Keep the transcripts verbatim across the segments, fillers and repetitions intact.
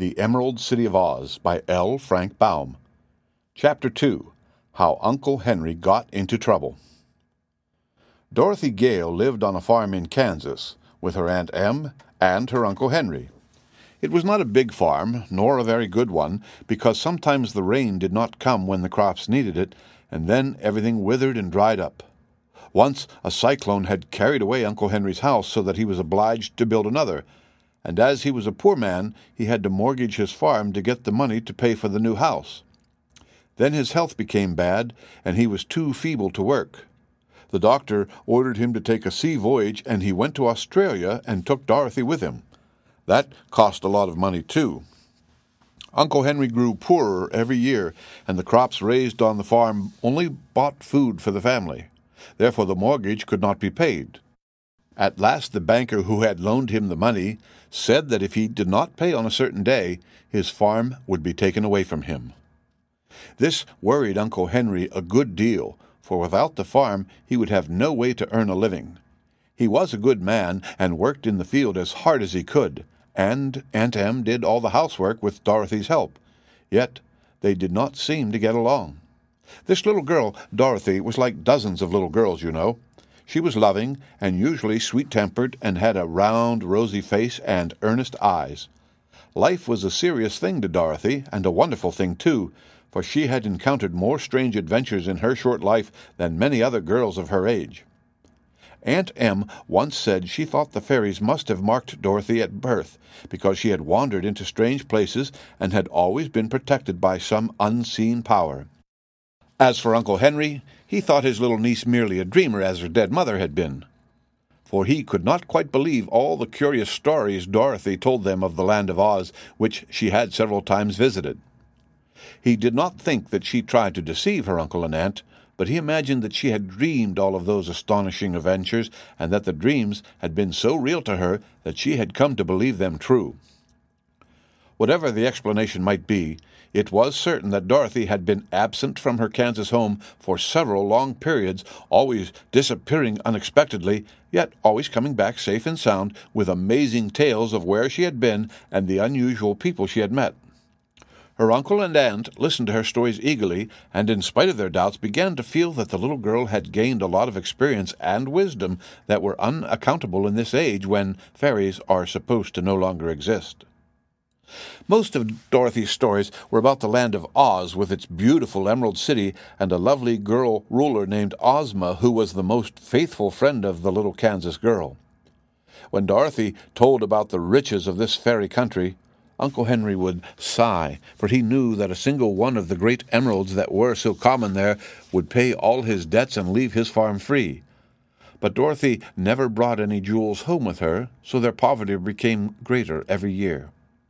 The Emerald City of Oz by L. Frank Baum. Chapter two. How Uncle Henry Got into Trouble. Dorothy Gale lived on a farm in Kansas with her Aunt Em and her Uncle Henry. It was not a big farm, nor a very good one, because sometimes the rain did not come when the crops needed it, and then everything withered and dried up. Once a cyclone had carried away Uncle Henry's house so that he was obliged to build another, and as he was a poor man, he had to mortgage his farm to get the money to pay for the new house. Then his health became bad, and he was too feeble to work. The doctor ordered him to take a sea voyage, and he went to Australia and took Dorothy with him. That cost a lot of money, too. Uncle Henry grew poorer every year, and the crops raised on the farm only bought food for the family. Therefore the mortgage could not be paid. At last the banker who had loaned him the money said that if he did not pay on a certain day, his farm would be taken away from him. This worried Uncle Henry a good deal, for without the farm he would have no way to earn a living. He was a good man, and worked in the field as hard as he could, and Aunt Em did all the housework with Dorothy's help. Yet they did not seem to get along. This little girl, Dorothy, was like dozens of little girls, you know. She was loving, and usually sweet-tempered, and had a round, rosy face and earnest eyes. Life was a serious thing to Dorothy, and a wonderful thing, too, for she had encountered more strange adventures in her short life than many other girls of her age. Aunt Em once said she thought the fairies must have marked Dorothy at birth, because she had wandered into strange places and had always been protected by some unseen power. As for Uncle Henry, he thought his little niece merely a dreamer, as her dead mother had been, for he could not quite believe all the curious stories Dorothy told them of the land of Oz, which she had several times visited. He did not think that she tried to deceive her uncle and aunt, but he imagined that she had dreamed all of those astonishing adventures, and that the dreams had been so real to her that she had come to believe them true. Whatever the explanation might be, it was certain that Dorothy had been absent from her Kansas home for several long periods, always disappearing unexpectedly, yet always coming back safe and sound with amazing tales of where she had been and the unusual people she had met. Her uncle and aunt listened to her stories eagerly, and in spite of their doubts began to feel that the little girl had gained a lot of experience and wisdom that were unaccountable in this age when fairies are supposed to no longer exist. Most of Dorothy's stories were about the land of Oz, with its beautiful Emerald City and a lovely girl ruler named Ozma, who was the most faithful friend of the little Kansas girl. When Dorothy told about the riches of this fairy country, Uncle Henry would sigh, for he knew that a single one of the great emeralds that were so common there would pay all his debts and leave his farm free. But Dorothy never brought any jewels home with her, so their poverty became greater every year.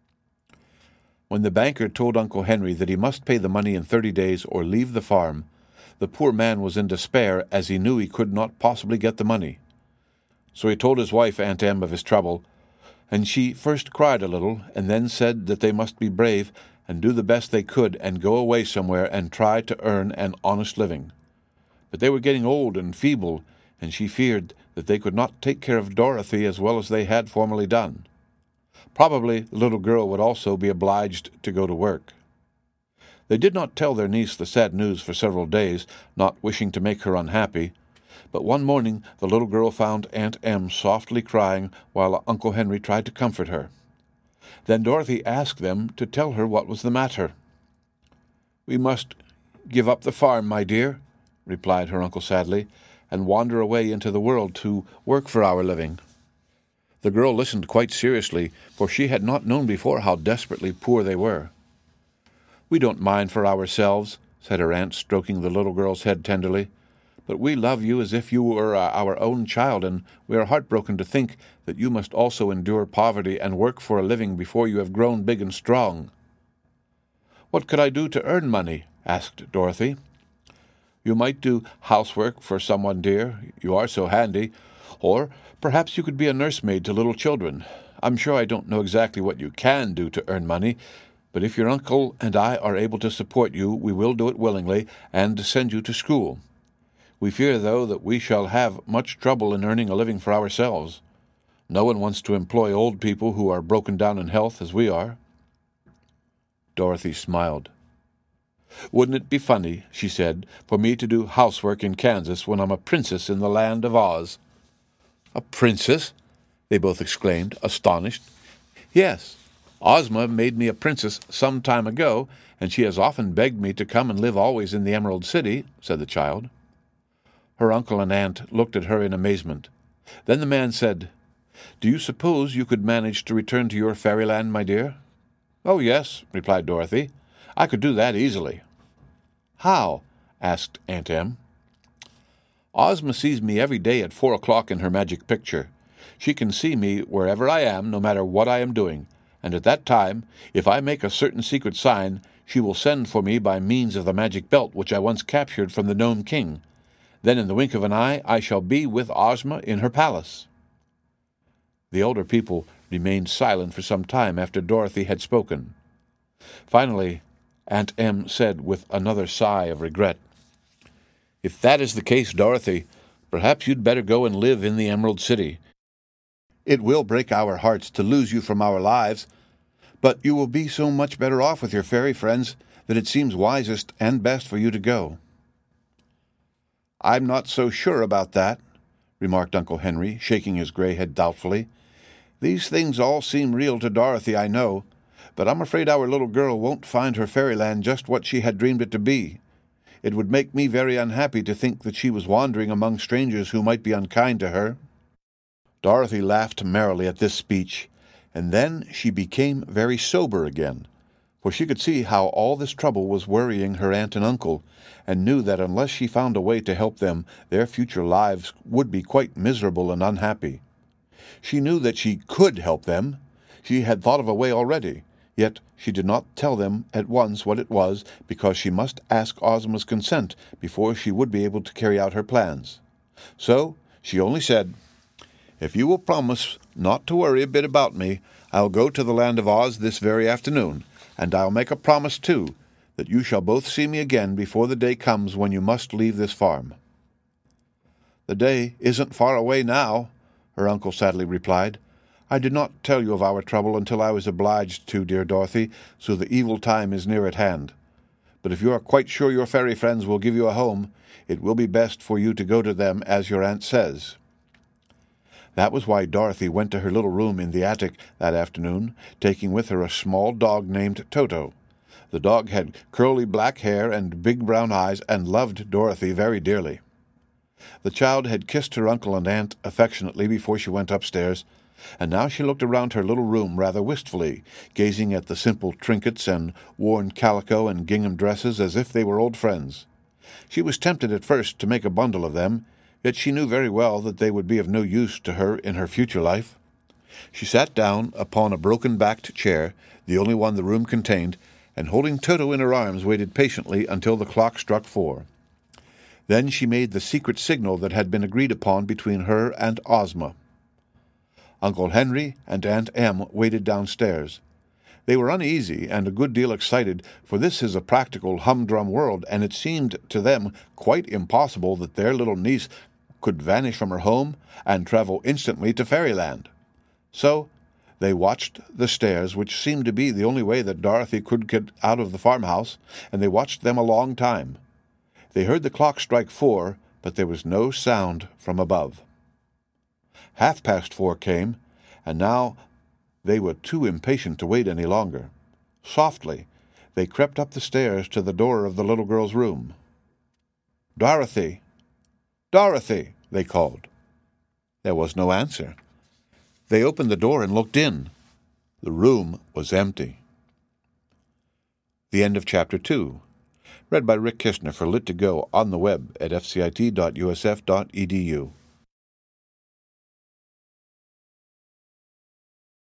When the banker told Uncle Henry that he must pay the money in thirty days or leave the farm, the poor man was in despair, as he knew he could not possibly get the money. So he told his wife, Aunt Em, of his trouble, and she first cried a little, and then said that they must be brave and do the best they could and go away somewhere and try to earn an honest living. But they were getting old and feeble, and she feared that they could not take care of Dorothy as well as they had formerly done. Probably the little girl would also be obliged to go to work. They did not tell their niece the sad news for several days, not wishing to make her unhappy, but one morning the little girl found Aunt Em softly crying while Uncle Henry tried to comfort her. Then Dorothy asked them to tell her what was the matter. "We must give up the farm, my dear," replied her uncle sadly, "and wander away into the world to work for our living." The girl listened quite seriously, for she had not known before how desperately poor they were. "We don't mind for ourselves," said her aunt, stroking the little girl's head tenderly, "but we love you as if you were uh, our own child, and we are heartbroken to think that you must also endure poverty and work for a living before you have grown big and strong." "What could I do to earn money?" asked Dorothy. "You might do housework for someone, dear. You are so handy. Or perhaps you could be a nursemaid to little children. I'm sure I don't know exactly what you can do to earn money, but if your uncle and I are able to support you, we will do it willingly, and send you to school. We fear, though, that we shall have much trouble in earning a living for ourselves. No one wants to employ old people who are broken down in health as we are." Dorothy smiled. "Wouldn't it be funny," she said, "for me to do housework in Kansas when I'm a princess in the land of Oz?" "A princess?" they both exclaimed, astonished. "Yes. Ozma made me a princess some time ago, and she has often begged me to come and live always in the Emerald City," said the child. Her uncle and aunt looked at her in amazement. Then the man said, "Do you suppose you could manage to return to your fairyland, my dear?" "Oh, yes," replied Dorothy. "I could do that easily." "How?" asked Aunt Em. "Ozma sees me every day at four o'clock in her magic picture. She can see me wherever I am, no matter what I am doing, and at that time, if I make a certain secret sign, she will send for me by means of the magic belt which I once captured from the Gnome King. Then in the wink of an eye I shall be with Ozma in her palace." The older people remained silent for some time after Dorothy had spoken. Finally, Aunt Em said with another sigh of regret, "If that is the case, Dorothy, perhaps you'd better go and live in the Emerald City. It will break our hearts to lose you from our lives, but you will be so much better off with your fairy friends that it seems wisest and best for you to go." "I'm not so sure about that," remarked Uncle Henry, shaking his gray head doubtfully. "These things all seem real to Dorothy, I know, but I'm afraid our little girl won't find her fairyland just what she had dreamed it to be. It would make me very unhappy to think that she was wandering among strangers who might be unkind to her." Dorothy laughed merrily at this speech, and then she became very sober again, for she could see how all this trouble was worrying her aunt and uncle, and knew that unless she found a way to help them, their future lives would be quite miserable and unhappy. She knew that she could help them. She had thought of a way already, yet she did not tell them at once what it was, because she must ask Ozma's consent before she would be able to carry out her plans. So she only said, "If you will promise not to worry a bit about me, I'll go to the land of Oz this very afternoon, and I'll make a promise, too, that you shall both see me again before the day comes when you must leave this farm." "The day isn't far away now," her uncle sadly replied. "I did not tell you of our trouble until I was obliged to, dear Dorothy, so the evil time is near at hand. But if you are quite sure your fairy friends will give you a home, it will be best for you to go to them as your aunt says." That was why Dorothy went to her little room in the attic that afternoon, taking with her a small dog named Toto. The dog had curly black hair and big brown eyes, and loved Dorothy very dearly. The child had kissed her uncle and aunt affectionately before she went upstairs, and now she looked around her little room rather wistfully, gazing at the simple trinkets and worn calico and gingham dresses as if they were old friends. She was tempted at first to make a bundle of them, yet she knew very well that they would be of no use to her in her future life. She sat down upon a broken-backed chair, the only one the room contained, and holding Toto in her arms waited patiently until the clock struck four. Then she made the secret signal that had been agreed upon between her and Ozma. Uncle Henry and Aunt Em waited downstairs. They were uneasy and a good deal excited, for this is a practical humdrum world, and it seemed to them quite impossible that their little niece could vanish from her home and travel instantly to fairyland. So they watched the stairs, which seemed to be the only way that Dorothy could get out of the farmhouse, and they watched them a long time. They heard the clock strike four, but there was no sound from above. Half past four came, and now they were too impatient to wait any longer. Softly, they crept up the stairs to the door of the little girl's room. "Dorothy! Dorothy!" they called. There was no answer. They opened the door and looked in. The room was empty. The end of Chapter two. Read by Rick Kishner for Lit to Go on the web at f c i t dot u s f dot e d u.